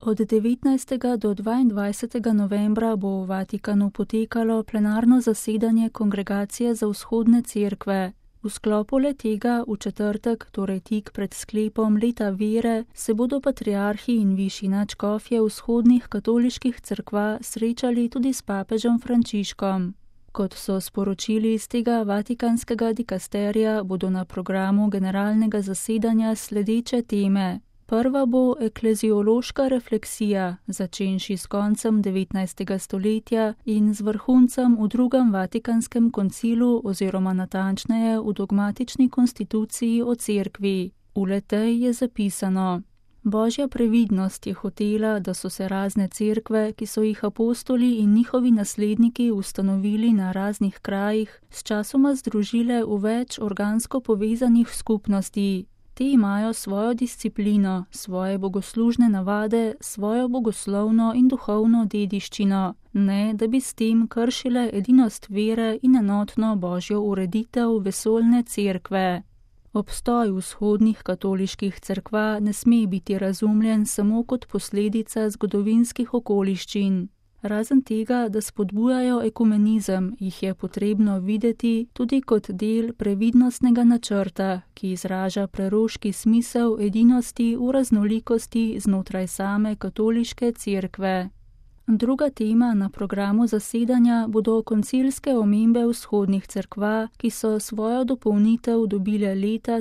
Od 19. do 22. novembra bo v Vatikanu potekalo plenarno zasedanje Kongregacije za vzhodne cerkve. V sklopu le-tega v četrtek, torej tik pred sklepom leta vere, se bodo patriarhi in višji nadškofje vzhodnih katoliških cerkva srečali tudi s papežem Frančiškom. Kot so sporočili iz tega vatikanskega dikasterija, bodo na programu generalnega zasedanja sledeče teme. Prva bo ekleziološka refleksija, začenši s koncem 19. stoletja in z vrhuncem v drugem Vatikanskem koncilu oziroma natančneje v dogmatični konstituciji o cerkvi. V le-tej je zapisano: Božja previdnost je hotela, da so se razne cerkve, ki so jih apostoli in njihovi nasledniki ustanovili na raznih krajih, sčasoma združile v več organsko povezanih skupnosti. Te imajo svojo disciplino, svoje bogoslužne navade, svojo bogoslovno in duhovno dediščino, ne da bi s tem kršile edinost vere in enotno Božjo ureditev vesoljne cerkve. Obstoj vzhodnih katoliških cerkva ne sme biti razumljen samo kot posledica zgodovinskih okoliščin. Razen tega, da spodbujajo ekumenizem, jih je potrebno videti tudi kot del previdnostnega načrta, ki izraža preroški smisel edinosti v raznolikosti znotraj same katoliške cerkve. Druga tema na programu zasedanja bodo koncilske omembe vzhodnih cerkva, ki so svojo dopolnitev dobile leta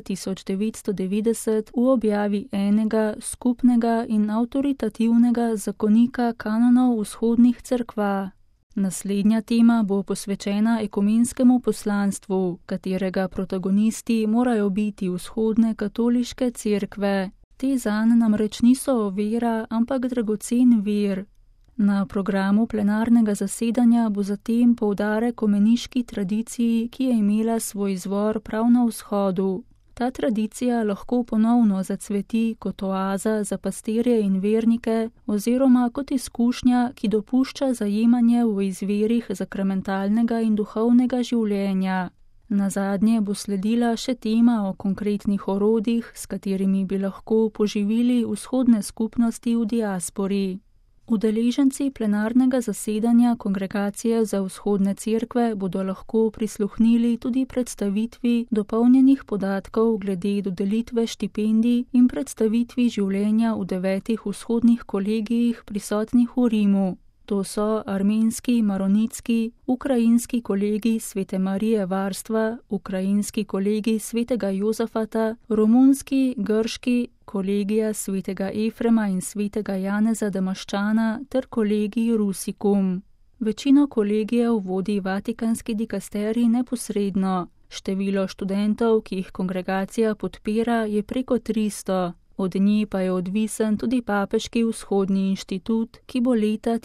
1990 v objavi enega, skupnega in avtoritativnega zakonika kanonov vzhodnih cerkva. Naslednja tema bo posvečena ekumenskemu poslanstvu, katerega protagonisti morajo biti vzhodne katoliške cerkve. Te zanj namreč niso vera, ampak dragocen vir. Na programu plenarnega zasedanja bo zatem poudarek o meniški tradiciji, ki je imela svoj izvor prav na vzhodu. Ta tradicija lahko ponovno zacveti kot oaza za pastirje in vernike oziroma kot izkušnja, ki dopušča zajemanje v izvirih sakramentalnega in duhovnega življenja. Nazadnje bo sledila še tema o konkretnih orodjih, s katerimi bi lahko poživili vzhodne skupnosti v diaspori. Udeleženci plenarnega zasedanja Kongregacije za vzhodne cerkve bodo lahko prisluhnili tudi predstavitvi dopolnjenih podatkov glede dodelitve štipendij in predstavitvi življenja v 9 vzhodnih kolegijih prisotnih v Rimu. To so armenski, maronitski, ukrajinski kolegij Svete Marije Varstva, ukrajinski kolegij Svetega Jozafata, romunski, grški, kolegija Svetega Efrema in Svetega Janeza Damaščana ter kolegij Rusikum. Večino kolegijev vodi vatikanski dikasterij neposredno. Število študentov, ki jih kongregacija podpira, je preko 300. Od nje pa je odvisen tudi Papeški vzhodni inštitut, ki bo leta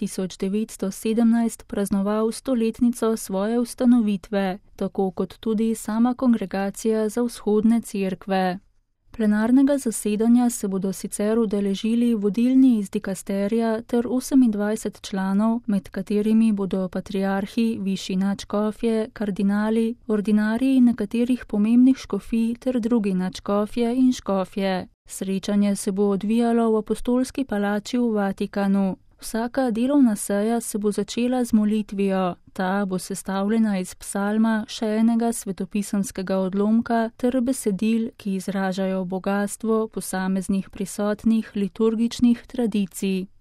1917 praznoval 100-letnico svoje ustanovitve, tako kot tudi sama Kongregacija za vzhodne cerkve. Plenarnega zasedanja se bodo sicer udeležili vodilni iz dikasterija ter 28 članov, med katerimi bodo patriarhi, višji nadškofje, kardinali, ordinariji nekaterih pomembnih škofij ter drugi nadškofje in škofje. Srečanje se bo odvijalo v apostolski palači v Vatikanu. Vsaka delovna seja se bo začela z molitvijo. Ta bo sestavljena iz psalma, še enega svetopisemskega odlomka ter besedil, ki izražajo bogastvo posameznih prisotnih liturgičnih tradicij.